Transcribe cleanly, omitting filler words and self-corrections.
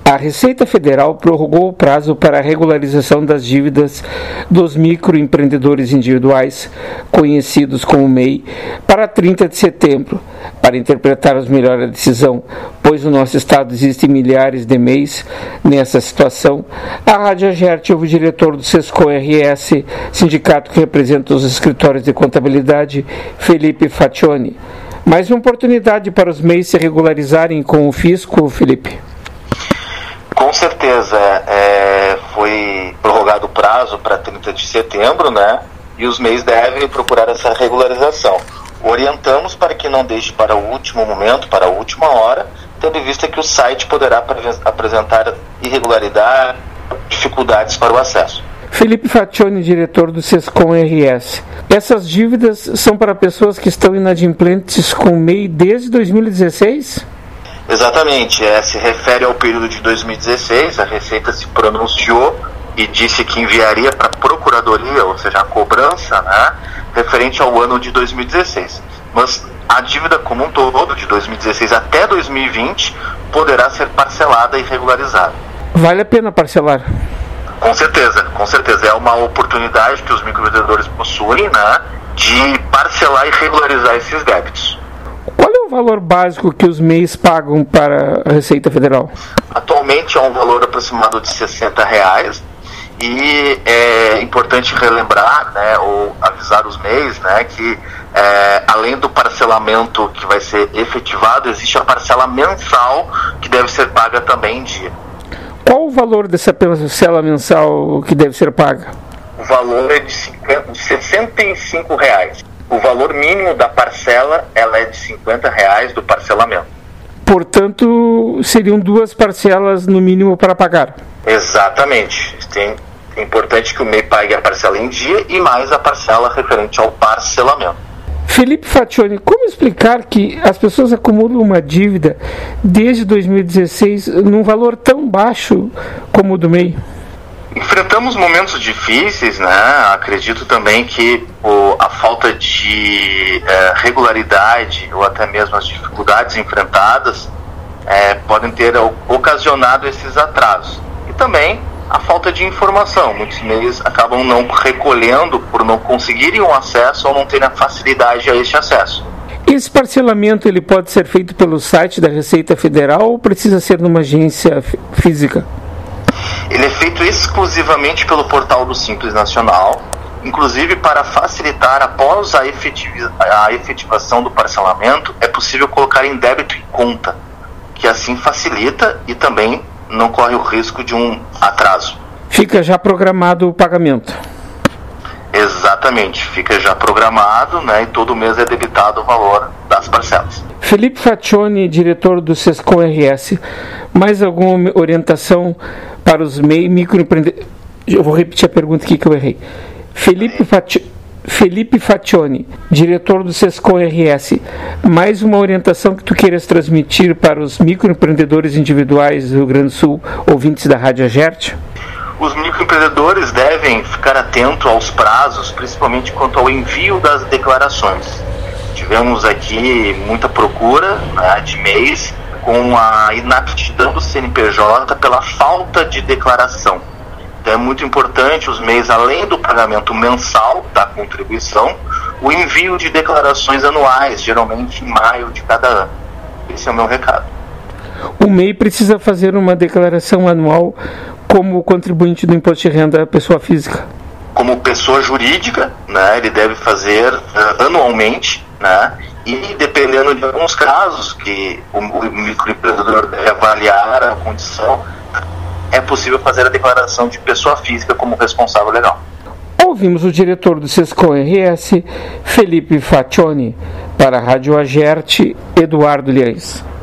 A Receita Federal prorrogou o prazo para a regularização das dívidas dos microempreendedores individuais, conhecidos como MEI, para 30 de setembro. Para interpretarmos melhor a decisão, pois no nosso estado existem milhares de MEIs nessa situação, a Rádio Agerte ouve o diretor do SESCOM-RS, sindicato que representa os escritórios de contabilidade, Felipe Faccioni. Mais uma oportunidade para os MEIs se regularizarem com o fisco, Felipe? Com certeza, foi prorrogado o prazo para 30 de setembro, né? E os MEIs devem procurar essa regularização. Orientamos para que não deixe para o último momento, para a última hora, tendo em vista que o site poderá apresentar irregularidade, dificuldades para o acesso. Felipe Faccioni, diretor do SESCOM-RS. Essas dívidas são para pessoas que estão inadimplentes com MEI desde 2016? Exatamente, se refere ao período de 2016, a Receita se pronunciou e disse que enviaria para a Procuradoria, ou seja, a cobrança, né, referente ao ano de 2016. Mas a dívida como um todo, de 2016 até 2020, poderá ser parcelada e regularizada. Vale a pena parcelar? Com certeza. É uma oportunidade que os microempreendedores possuem, né, de parcelar e regularizar esses débitos. Qual é o valor básico que os MEIs pagam para a Receita Federal? Atualmente é um valor aproximado de R$60 e é importante relembrar, né, ou avisar os MEIs, né, que além do parcelamento que vai ser efetivado, existe a parcela mensal que deve ser paga também em dia. Qual o valor dessa parcela mensal que deve ser paga? O valor é de R$65. O valor mínimo da parcela ela é de R$50 do parcelamento. Portanto, seriam 2 parcelas no mínimo para pagar. Exatamente. É importante que o MEI pague a parcela em dia e mais a parcela referente ao parcelamento. Felipe Faccioni, como explicar que as pessoas acumulam uma dívida desde 2016 num valor tão baixo como o do MEI? Enfrentamos momentos difíceis, né? Acredito também que a falta de regularidade ou até mesmo as dificuldades enfrentadas podem ter ocasionado esses atrasos. E também a falta de informação. Muitos MEIs acabam não recolhendo por não conseguirem o acesso ou não terem a facilidade a este acesso. Esse parcelamento ele pode ser feito pelo site da Receita Federal ou precisa ser numa agência física? Ele é feito exclusivamente pelo portal do Simples Nacional, inclusive para facilitar após a efetivação do parcelamento, é possível colocar em débito em conta, que assim facilita e também não corre o risco de um atraso. Fica já programado o pagamento? Exatamente, fica já programado, né, e todo mês é debitado o valor das parcelas. Felipe Faccioni, diretor do SESCOM-RS, mais alguma orientação para os microempreendedores? Eu vou repetir a pergunta aqui que eu errei. Felipe Faccioni, diretor do SESCOM-RS, mais uma orientação que tu queiras transmitir para os microempreendedores individuais do Rio Grande do Sul, ouvintes da Rádio Agerte? Os microempreendedores devem ficar atentos aos prazos, principalmente quanto ao envio das declarações. Tivemos aqui muita procura, né, de MEIs com a inaptidão do CNPJ pela falta de declaração. Então é muito importante os MEIs, além do pagamento mensal da contribuição, o envio de declarações anuais, geralmente em maio de cada ano. Esse é o meu recado. O MEI precisa fazer uma declaração anual como contribuinte do imposto de renda pessoa física? Como pessoa jurídica, né, ele deve fazer anualmente, né, e dependendo de alguns casos que o microempreendedor deve avaliar a condição, é possível fazer a declaração de pessoa física como responsável legal. Ouvimos o diretor do SESCOM-RS, Felipe Faccioni, para a Rádio Agerte, Eduardo Liães.